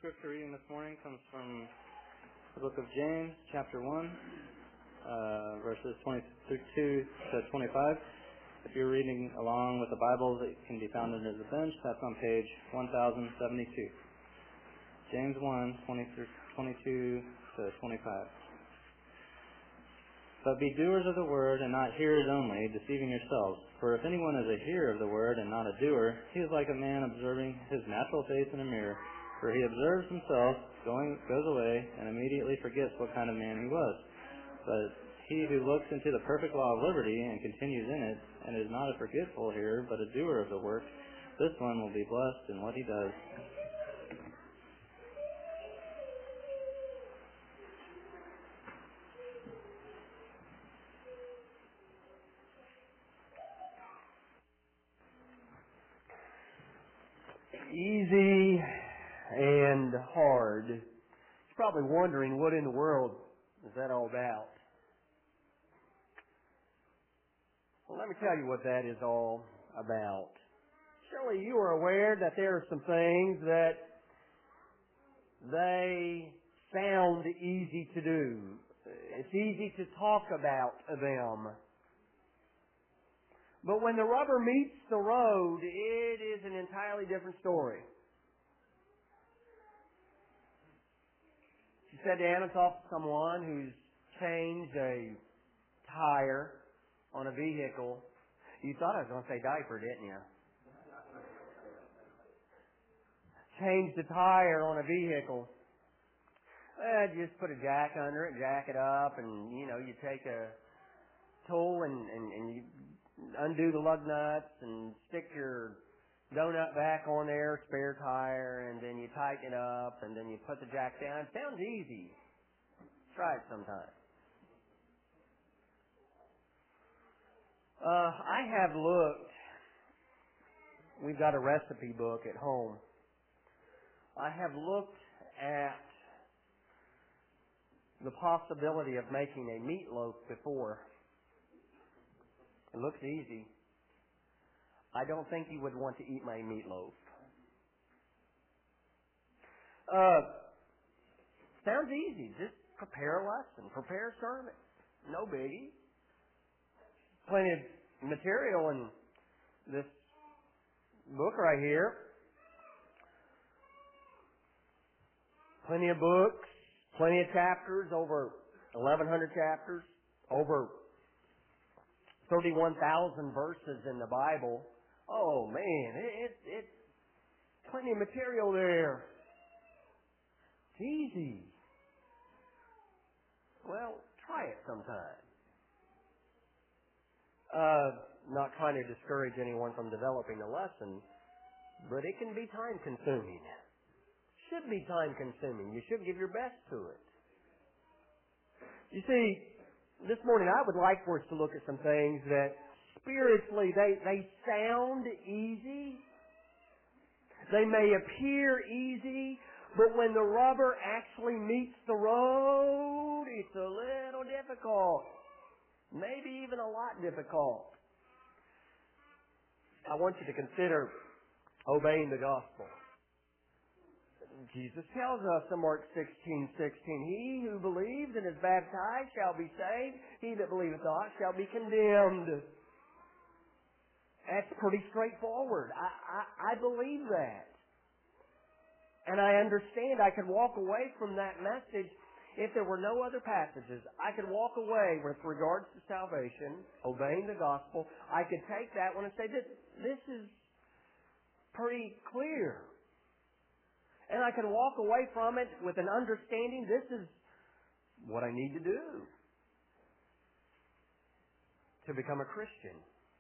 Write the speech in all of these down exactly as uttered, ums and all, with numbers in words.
scripture reading this morning comes from the book of James, chapter one, uh, verses twenty-two to twenty-five. If you're reading along with the Bible, it can be found under the bench. That's on page one thousand seventy-two. James one, twenty-two to twenty-five. But be doers of the word and not hearers only, deceiving yourselves. For if anyone is a hearer of the word and not a doer, he is like a man observing his natural face in a mirror. For he observes himself, going, goes away, and immediately forgets what kind of man he was. But he who looks into the perfect law of liberty and continues in it, and is not a forgetful hearer, but a doer of the work, this one will be blessed in what he does. Easy and hard. You're probably wondering, what in the world is that all about? Well, let me tell you what that is all about. Surely you are aware that there are some things that they sound easy to do. It's easy to talk about them. But when the rubber meets the road, it is an entirely different story. You sat down and talked to someone who's changed a tire on a vehicle. You thought I was going to say diaper, didn't you? Changed the tire on a vehicle. Well, just put a jack under it, jack it up, and, you know, you take a tool and, and, and you undo the lug nuts and stick your donut back on there, spare tire, and then you tighten it up, and then you put the jack down. It sounds easy. Try it sometime. Uh, I have looked. We've got a recipe book at home. I have looked at the possibility of making a meatloaf before. It looks easy. I don't think you would want to eat my meatloaf. Uh, sounds easy. Just prepare a lesson. Prepare a sermon. No biggie. Plenty of material in this book right here. Plenty of books. Plenty of chapters. Over eleven hundred chapters. Over thirty-one thousand verses in the Bible. Oh man, it's it, it, plenty of material there. It's easy. Well, try it sometime. Uh, not trying to discourage anyone from developing a lesson, but it can be time consuming. Should be time consuming. You should give your best to it. You see, this morning I would like for us to look at some things that spiritually they, they sound easy. They may appear easy, but when the rubber actually meets the road, it's a little difficult. Maybe even a lot difficult. I want you to consider obeying the gospel. Jesus tells us in Mark sixteen sixteen, he who believes and is baptized shall be saved. He that believeth not shall be condemned. That's pretty straightforward. I, I, I believe that. And I understand I could walk away from that message if there were no other passages. I could walk away with regards to salvation, obeying the gospel. I could take that one and say, this, this is pretty clear. And I can walk away from it with an understanding this is what I need to do to become a Christian.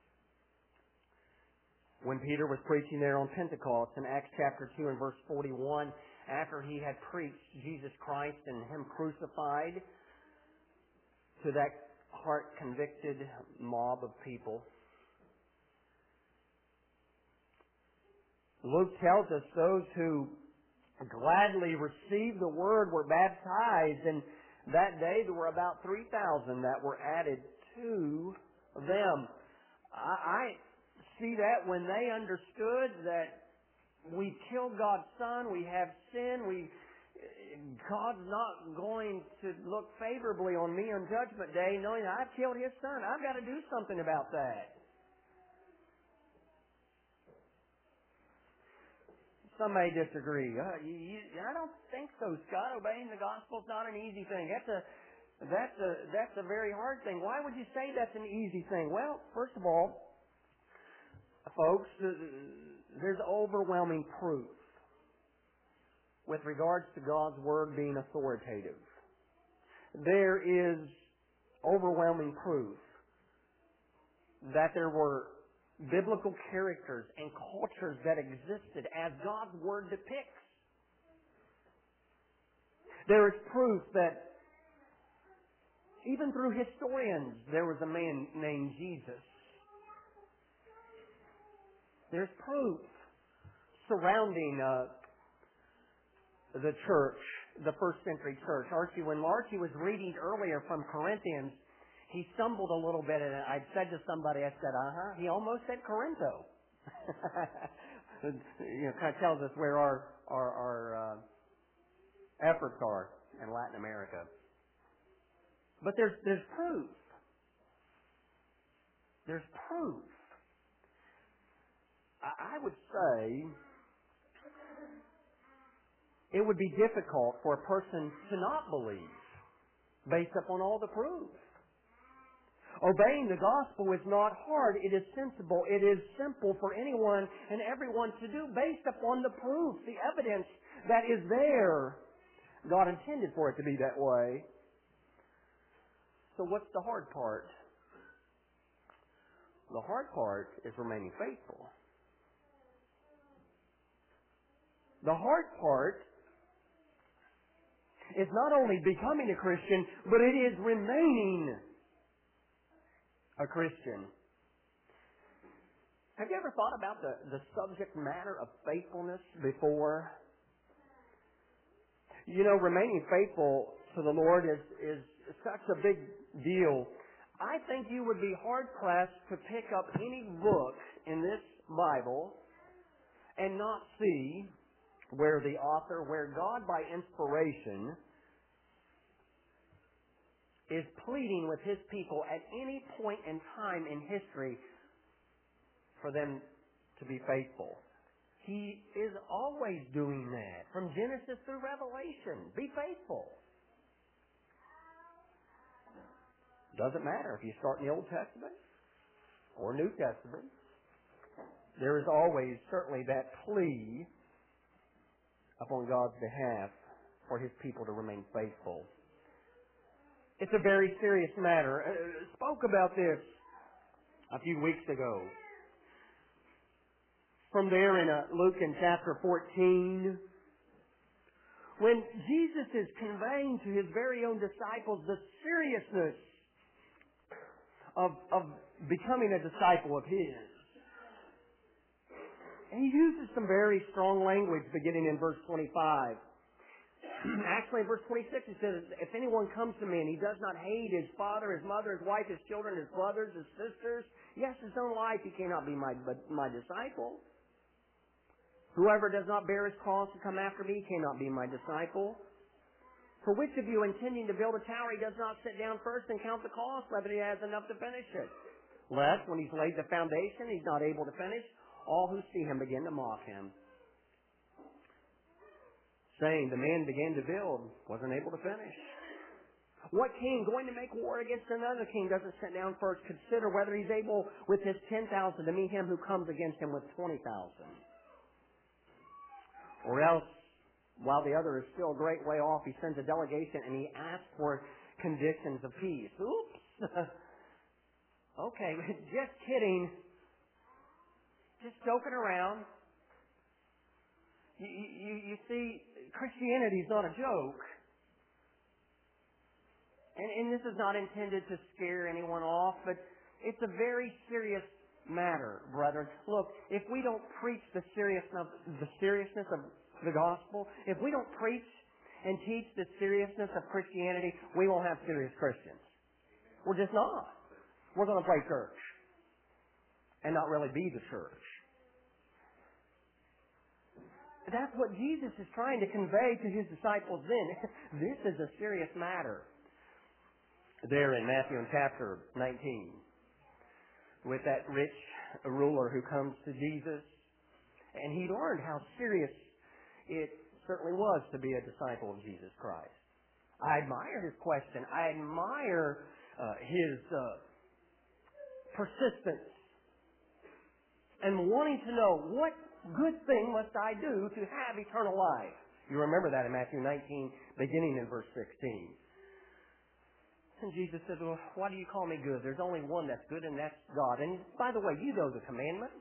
When Peter was preaching there on Pentecost in Acts chapter two and verse forty-one, after he had preached Jesus Christ and Him crucified to that heart-convicted mob of people, Luke tells us those who gladly received the word were baptized, and that day there were about three thousand that were added to them. I, I see that when they understood that we've killed God's Son, we have sin, we God's not going to look favorably on me on Judgment Day knowing that I've killed His Son. I've got to do something about that. Some may disagree. Uh, you, you, I don't think so, Scott. Obeying the gospel is not an easy thing. That's a that's a that's a very hard thing. Why would you say that's an easy thing? Well, first of all, folks, there's overwhelming proof with regards to God's Word being authoritative. There is overwhelming proof that there were biblical characters and cultures that existed as God's Word depicts. There is proof that even through historians there was a man named Jesus. There's proof surrounding uh, the church, the first century church. Archie, when Archie was reading earlier from Corinthians, he stumbled a little bit, and I said to somebody, I said, uh-huh, he almost said Corinto. You know, kind of tells us where our, our, our uh, efforts are in Latin America. But there's, there's proof. There's proof. I, I would say it would be difficult for a person to not believe based upon all the proof. Obeying the gospel is not hard. It is sensible. It is simple for anyone and everyone to do based upon the proof, the evidence that is there. God intended for it to be that way. So what's the hard part? The hard part is remaining faithful. The hard part is not only becoming a Christian, but it is remaining a Christian. Have you ever thought about the, the subject matter of faithfulness before? You know, remaining faithful to the Lord is, is such a big deal. I think you would be hard-pressed to pick up any book in this Bible and not see where the author, where God by inspiration is pleading with His people at any point in time in history for them to be faithful. He is always doing that. From Genesis through Revelation. Be faithful. Doesn't matter if you start in the Old Testament or New Testament. There is always certainly that plea upon God's behalf for His people to remain faithful. It's a very serious matter. I spoke about this a few weeks ago. From there in uh, Luke in chapter fourteen, when Jesus is conveying to His very own disciples the seriousness of, of becoming a disciple of His. And He uses some very strong language beginning in verse twenty-five. Actually, in verse twenty-six, He says, if anyone comes to me and he does not hate his father, his mother, his wife, his children, his brothers, his sisters, yes, his own life, he cannot be my, my disciple. Whoever does not bear his cross and come after me cannot be my disciple. For which of you, intending to build a tower, he does not sit down first and count the cost, whether he has enough to finish it? Lest, when he's laid the foundation, he's not able to finish, all who see him begin to mock him, saying, the man began to build, wasn't able to finish. What king going to make war against another king doesn't sit down first, consider whether he's able with his ten thousand to meet him who comes against him with twenty thousand? Or else, while the other is still a great way off, he sends a delegation and he asks for conditions of peace. Oops! Okay, just kidding. Just joking around. You, you, you see, Christianity is not a joke. And, and this is not intended to scare anyone off, but it's a very serious matter, brethren. Look, if we don't preach the seriousness, the seriousness of the gospel, if we don't preach and teach the seriousness of Christianity, we won't have serious Christians. We're just not. We're going to play church and not really be the church. That's what Jesus is trying to convey to His disciples then. This is a serious matter. There in Matthew in chapter nineteen, with that rich ruler who comes to Jesus, and he learned how serious it certainly was to be a disciple of Jesus Christ. I admire his question. I admire uh, his uh, persistence and wanting to know, what good thing must I do to have eternal life? You remember that in Matthew nineteen, beginning in verse sixteen. And Jesus said, well, why do you call me good? There's only one that's good, and that's God. And by the way, you know the commandments.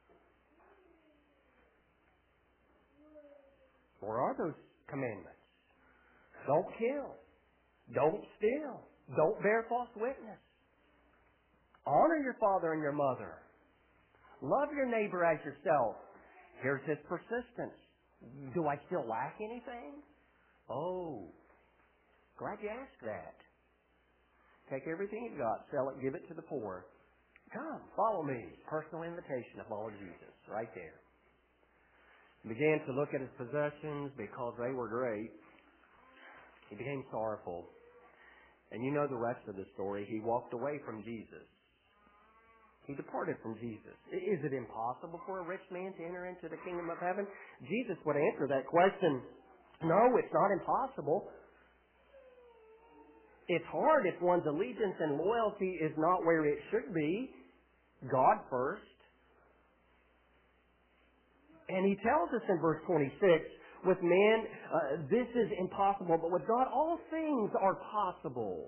What are those commandments? Don't kill. Don't steal. Don't bear false witness. Honor your father and your mother. Love your neighbor as yourself. Here's his persistence. Do I still lack anything? Oh, glad you asked that. Take everything you've got, sell it, give it to the poor. Come, follow me. Personal invitation to follow Jesus, right there. He began to look at his possessions because they were great. He became sorrowful. And you know the rest of the story. He walked away from Jesus. He departed from Jesus. Is it impossible for a rich man to enter into the kingdom of heaven? Jesus would answer that question. No, it's not impossible. It's hard if one's allegiance and loyalty is not where it should be. God first. And he tells us in verse twenty-six, with man, uh, this is impossible, but with God, all things are possible.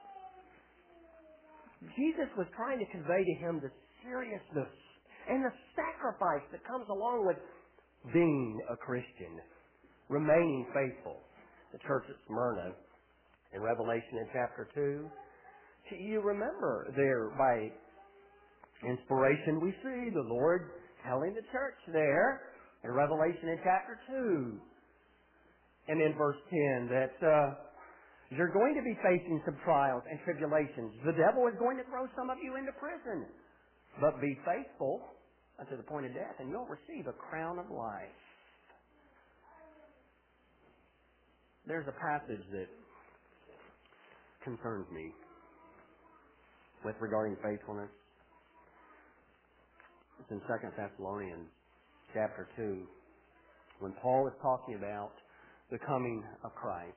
Jesus was trying to convey to him the seriousness and the sacrifice that comes along with being a Christian, remaining faithful. The church at Smyrna, in Revelation in chapter two, you remember there by inspiration we see the Lord telling the church there in Revelation in chapter two and in verse ten that uh, you're going to be facing some trials and tribulations. The devil is going to throw some of you into prison. But be faithful unto the point of death, and you'll receive a crown of life. There's a passage that concerns me with regarding faithfulness. It's in Second Thessalonians chapter two, when Paul is talking about the coming of Christ.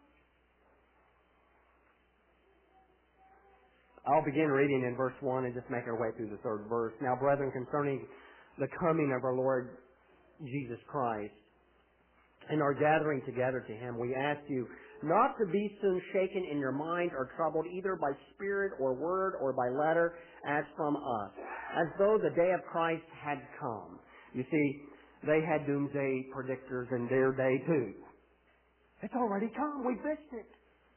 I'll begin reading in verse one and just make our way through the third verse. Now, brethren, concerning the coming of our Lord Jesus Christ and our gathering together to Him, we ask you not to be soon shaken in your mind or troubled either by spirit or word or by letter as from us, as though the day of Christ had come. You see, they had doomsday predictors in their day too. It's already come. We missed it.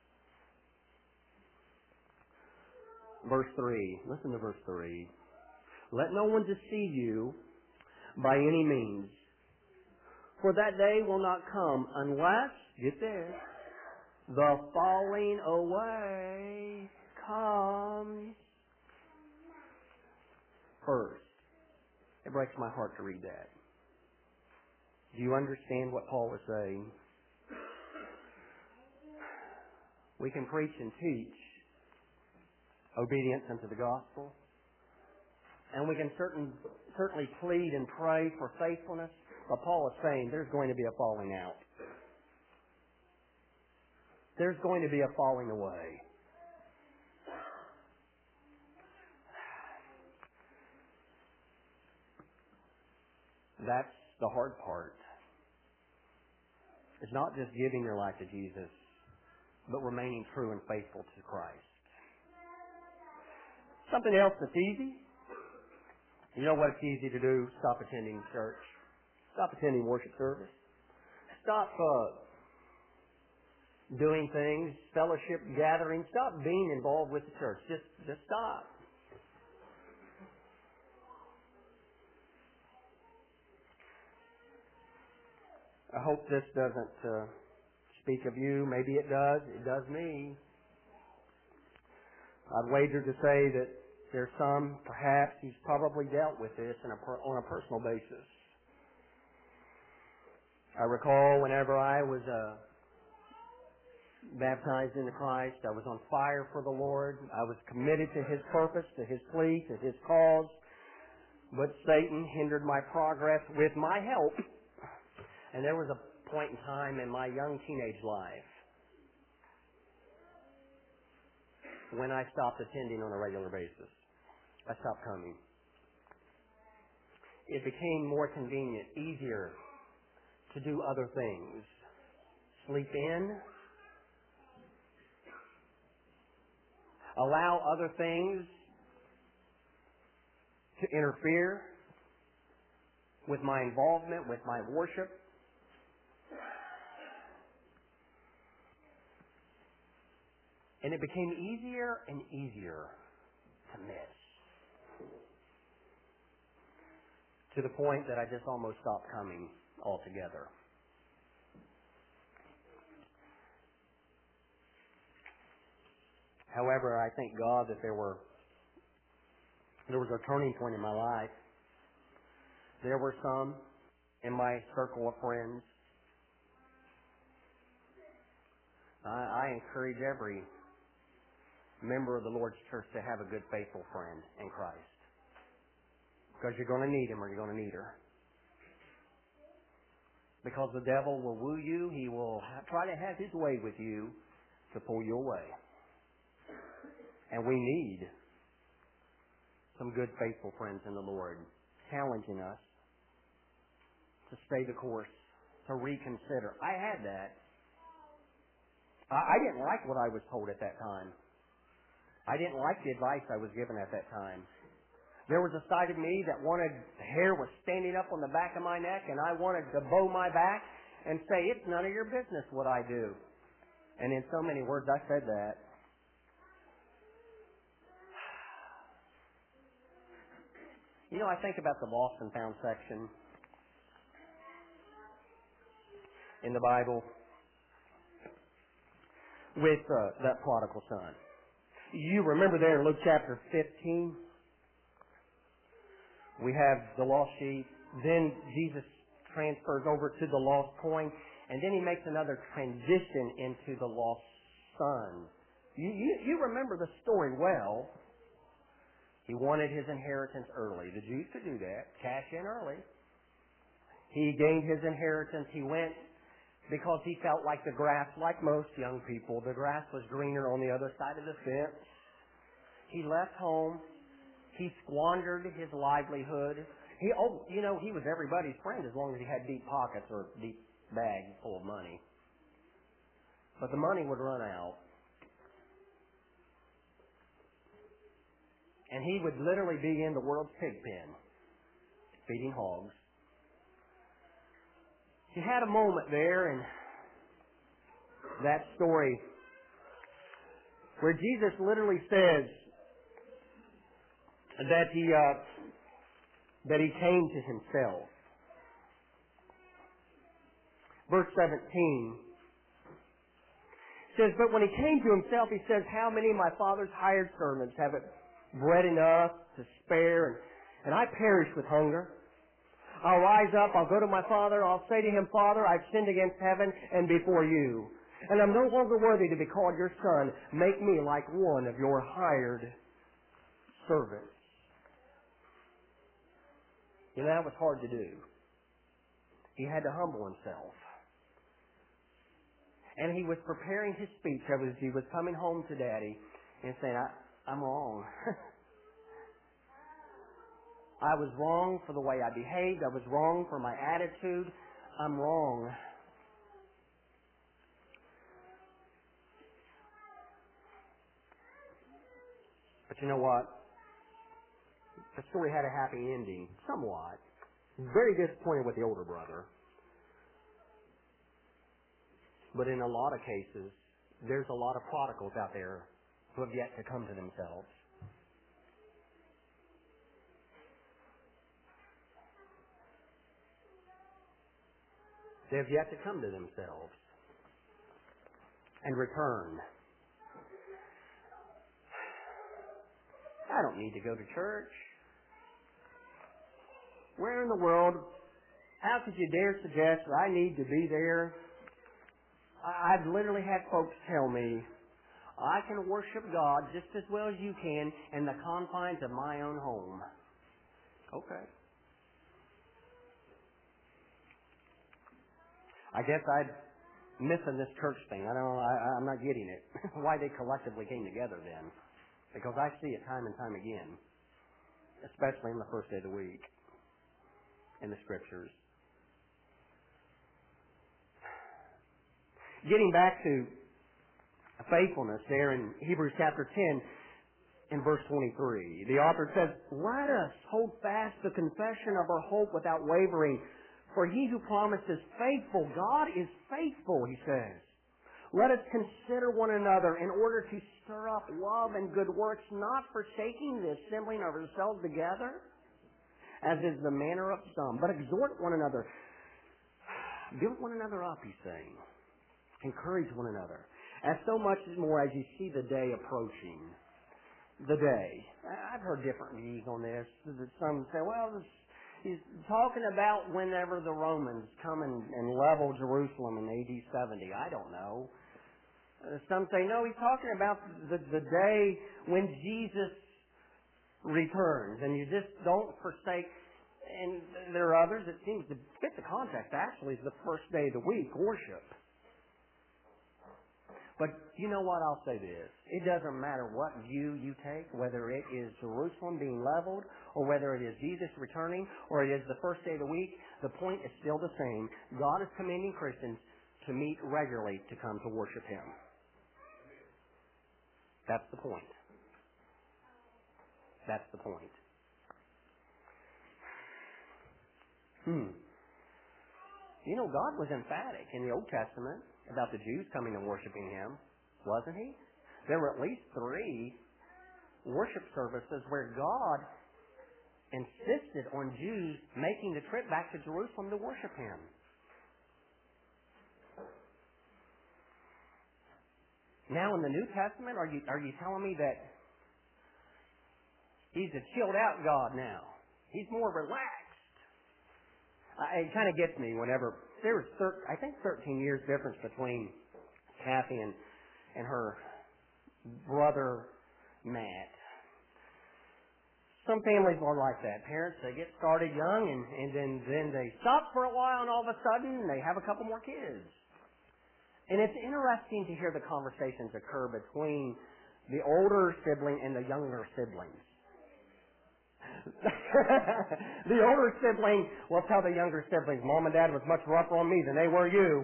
Verse three. Listen to verse three. Let no one deceive you by any means, for that day will not come unless, get this, the falling away comes first. It breaks my heart to read that. Do you understand what Paul is saying? We can preach and teach obedience unto the gospel, and we can certain, certainly plead and pray for faithfulness, but Paul is saying there's going to be a falling out. There's going to be a falling away. That's the hard part. It's not just giving your life to Jesus, but remaining true and faithful to Christ. Something else that's easy. You know what it's easy to do? Stop attending church. Stop attending worship service. Stop uh, doing things, fellowship gatherings. Stop being involved with the church. Just, just stop. I hope this doesn't uh, speak of you. Maybe it does. It does me. I'd wager to say that there's some, perhaps, who's probably dealt with this in a per, on a personal basis. I recall whenever I was uh, baptized into Christ, I was on fire for the Lord. I was committed to His purpose, to His plea, to His cause. But Satan hindered my progress with my help. And there was a point in time in my young teenage life when I stopped attending on a regular basis. I stopped coming. It became more convenient, easier to do other things. Sleep in. Allow other things to interfere with my involvement, with my worship. And it became easier and easier to miss. To the point that I just almost stopped coming altogether. However, I thank God that there were there was a turning point in my life. There were some in my circle of friends. I, I encourage every member of the Lord's church to have a good, faithful friend in Christ. Because you're going to need him or you're going to need her. Because the devil will woo you. He will ha- try to have his way with you to pull you away. And we need some good, faithful friends in the Lord challenging us to stay the course, to reconsider. I had that. I, I didn't like what I was told at that time. I didn't like the advice I was given at that time. There was a side of me that wanted, the hair was standing up on the back of my neck, and I wanted to bow my back and say, it's none of your business what I do. And in so many words, I said that. You know, I think about the lost and found section in the Bible with uh, that prodigal son. You remember there in Luke chapter fifteen, we have the lost sheep. Then Jesus transfers over to the lost coin, and then he makes another transition into the lost son. You, you, you remember the story well. He wanted his inheritance early. The Jews could do that, cash in early. He gained his inheritance. He went because he felt like the grass, like most young people, the grass was greener on the other side of the fence. He left home. He squandered his livelihood. He, oh, you know, he was everybody's friend as long as he had deep pockets or deep bag full of money. But the money would run out. And he would literally be in the world's pig pen, feeding hogs. He had a moment there in that story where Jesus literally says that he uh, that he came to himself. Verse seventeen says, but when he came to himself, he says, how many of my father's hired servants have it bread enough to spare, and, and I perish with hunger? I'll rise up, I'll go to my father, I'll say to him, Father, I've sinned against heaven and before you, and I'm no longer worthy to be called your son. Make me like one of your hired servants. You know, that was hard to do. He had to humble himself. And he was preparing his speech as he was coming home to Daddy and saying, I, I'm wrong. I was wrong for the way I behaved. I was wrong for my attitude. I'm wrong. But you know what? The story had a happy ending, somewhat. Very disappointed with the older brother. But in a lot of cases, there's a lot of prodigals out there who have yet to come to themselves. They have yet to come to themselves and return. I don't need to go to church. Where in the world How could you dare suggest that I need to be there? I've literally had folks tell me, I can worship God just as well as you can in the confines of my own home. Okay. I guess I'm missing this church thing. I don't know. I, I'm not getting it. Why they collectively came together then. Because I see it time and time again. Especially in the first day of the week. In the Scriptures. Getting back to faithfulness there in Hebrews chapter ten in verse twenty-three. The author says, let us hold fast the confession of our hope without wavering. For he who promised is faithful. God is faithful, he says. Let us consider one another in order to stir up love and good works, not forsaking the assembling of ourselves together, as is the manner of some, but exhort one another. Build one another up, he's saying. Encourage one another. As so much more as you see the day approaching. The day. I've heard different views on this. Some say, well, this, he's talking about whenever the Romans come and, and level Jerusalem in A D seventy. I don't know. Some say, no, he's talking about the, the day when Jesus returns. And you just don't forsake. And there are others that seems to fit the context. Actually, it's the first day of the week, worship. But you know what? I'll say this. It doesn't matter what view you take, whether it is Jerusalem being leveled, or whether it is Jesus returning, or it is the first day of the week, the point is still the same. God is commanding Christians to meet regularly to come to worship Him. That's the point. That's the point. Hmm. You know, God was emphatic in the Old Testament about the Jews coming and worshiping Him, wasn't He? There were at least three worship services where God insisted on Jews making the trip back to Jerusalem to worship Him. Now in the New Testament, are you are you telling me that He's a chilled out God now? He's more relaxed. It kind of gets me whenever there was, thir- I think, thirteen years difference between Kathy and and her brother Matt. Some families are like that. Parents, they get started young and, and then, then they stop for a while and all of a sudden they have a couple more kids. And it's interesting to hear the conversations occur between the older sibling and the younger siblings. The older sibling will tell the younger siblings, Mom and Dad was much rougher on me than they were you.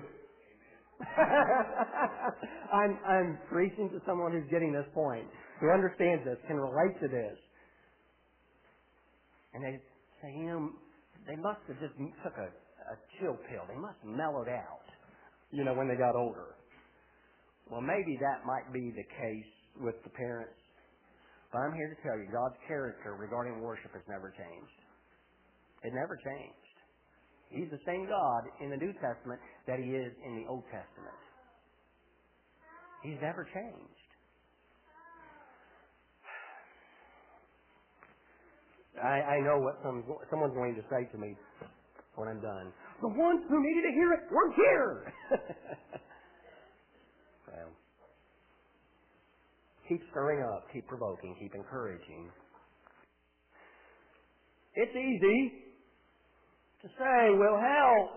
I'm, I'm preaching to someone who's getting this point, who understands this, can relate to this. And they say, you know, they must have just took a, a chill pill. They must have mellowed out, you know, when they got older. Well, maybe that might be the case with the parents. But I'm here to tell you, God's character regarding worship has never changed. It never changed. He's the same God in the New Testament that He is in the Old Testament. He's never changed. I, I know what some, someone's going to say to me when I'm done. The ones who needed to hear it weren't here. Well, keep stirring up, keep provoking, keep encouraging. It's easy to say, we'll help.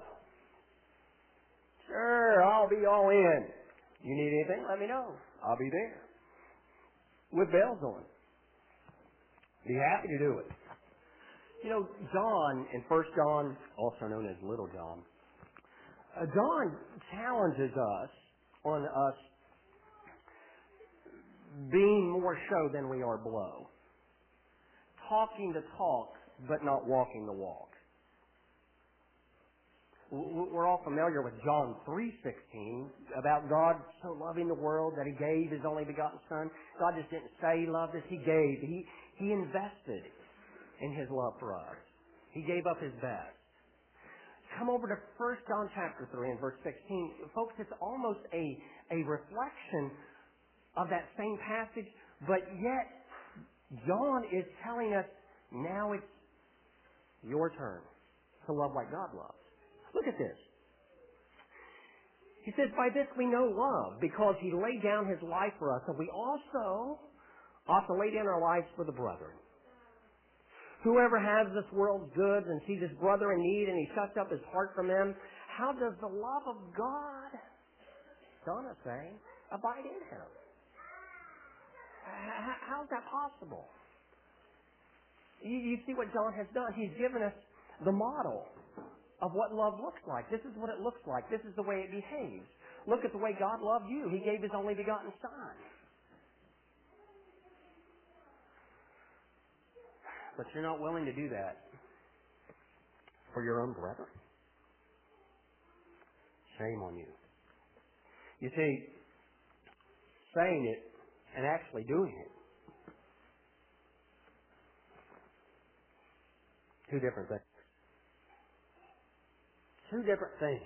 Sure, I'll be all in. You need anything? Let me know. I'll be there. With bells on. Be happy to do it. You know, John, in First John, also known as Little John, uh, John challenges us on us being more show than we are blow. Talking the talk, but not walking the walk. We're all familiar with John three sixteen about God so loving the world that He gave His only begotten Son. God just didn't say He loved us. He gave. He, he invested in His love for us. He gave up His best. Come over to First John chapter three and verse sixteen. Folks, it's almost a, a reflection of that same passage, but yet John is telling us now it's your turn to love like God loves. Look at this. He says, by this we know love, because he laid down his life for us, and we also ought to lay down our lives for the brethren. Whoever has this world's goods and sees his brother in need and he shuts up his heart from them, how does the love of God, Donna say, abide in him? How is that possible? You, you see what John has done. He's given us the model of what love looks like. This is what it looks like. This is the way it behaves. Look at the way God loved you. He gave his only begotten Son. But you're not willing to do that for your own brethren. Shame on you. You see, saying it and actually doing it, two different things. Two different things.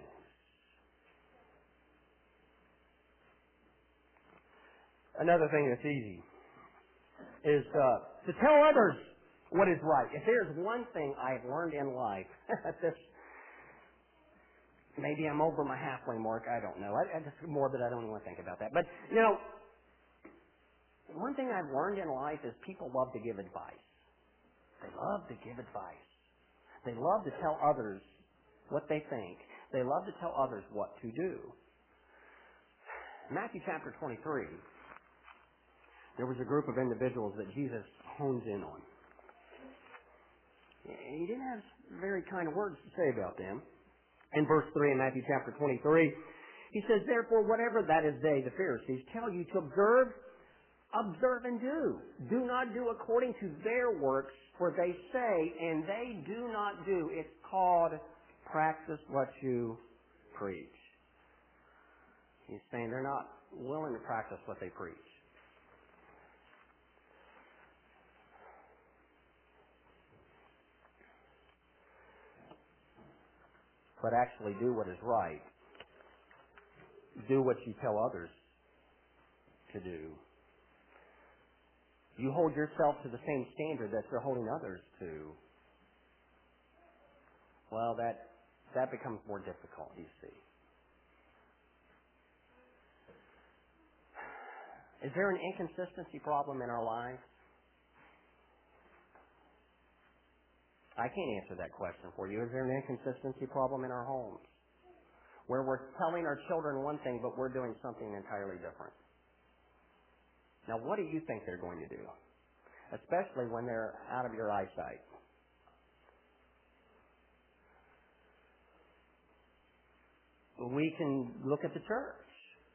Another thing that's easy is uh, to tell others what is right. If there's one thing I've learned in life, this, maybe I'm over my halfway mark, I don't know. I, I just morbid, I don't even want to think about that. But, you know, one thing I've learned in life is people love to give advice. They love to give advice. They love to tell others what they think. They love to tell others what to do. Matthew chapter twenty-three, there was a group of individuals that Jesus hones in on. He didn't have very kind of words to say about them. In verse three in Matthew chapter twenty-three, he says, therefore, whatever that is they, the Pharisees, tell you to observe, observe and do. Do not do according to their works, for they say, and they do not do. It's called practice what you preach. He's saying they're not willing to practice what they preach. But actually do what is right. Do what you tell others to do. You hold yourself to the same standard that you're holding others to. Well, that that becomes more difficult, you see. Is there an inconsistency problem in our lives? I can't answer that question for you. Is there an inconsistency problem in our homes? Where we're telling our children one thing, but we're doing something entirely different. Now, what do you think they're going to do? Especially when they're out of your eyesight. We can look at the church.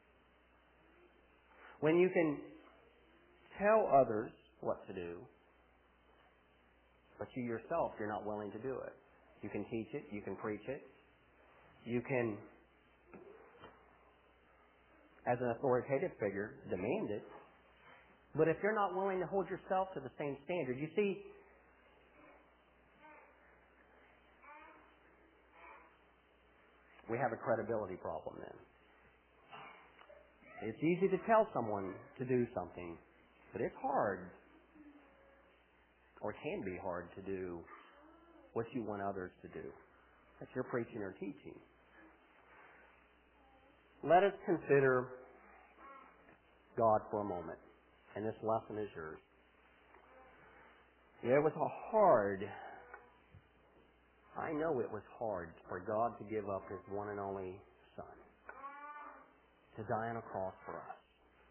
When you can tell others what to do, but you yourself, you're not willing to do it. You can teach it. You can preach it. You can, as an authoritative figure, demand it. But if you're not willing to hold yourself to the same standard, you see, we have a credibility problem then. It's easy to tell someone to do something, but it's hard, or can be hard, to do what you want others to do, that you're preaching or teaching. Let us consider God for a moment, and this lesson is yours. Yeah, it was a hard, I know it was hard for God to give up His one and only Son to die on a cross for us.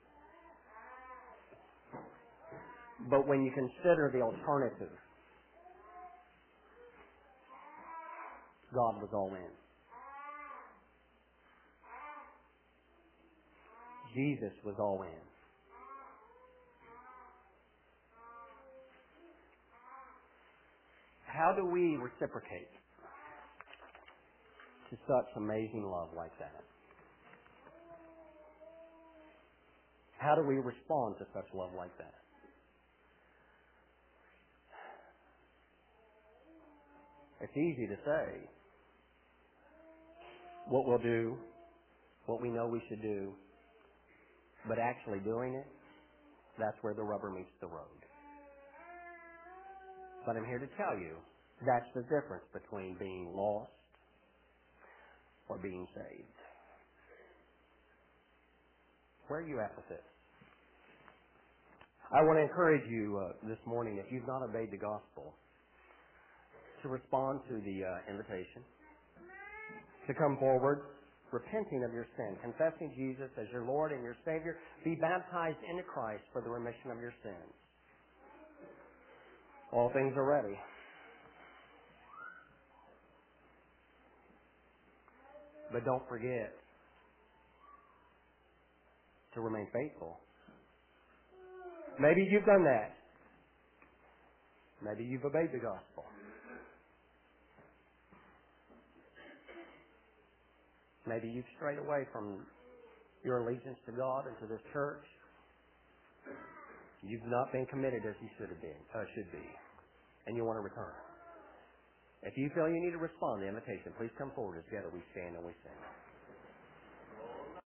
But when you consider the alternative, God was all in. Jesus was all in. How do we reciprocate to such amazing love like that? How do we respond to such love like that? It's easy to say what we'll do, what we know we should do, but actually doing it, that's where the rubber meets the road. But I'm here to tell you, that's the difference between being lost or being saved? Where are you at with this? I want to encourage you uh, this morning, if you've not obeyed the gospel, to respond to the uh, invitation, to come forward, repenting of your sin, confessing Jesus as your Lord and your Savior, be baptized into Christ for the remission of your sins. All things are ready. But don't forget to remain faithful. Maybe you've done that. Maybe you've obeyed the gospel. Maybe you've strayed away from your allegiance to God and to this church. You've not been committed as you should have been, uh, should be, and you want to return. If you feel you need to respond to the invitation, please come forward. Together we stand and we sing.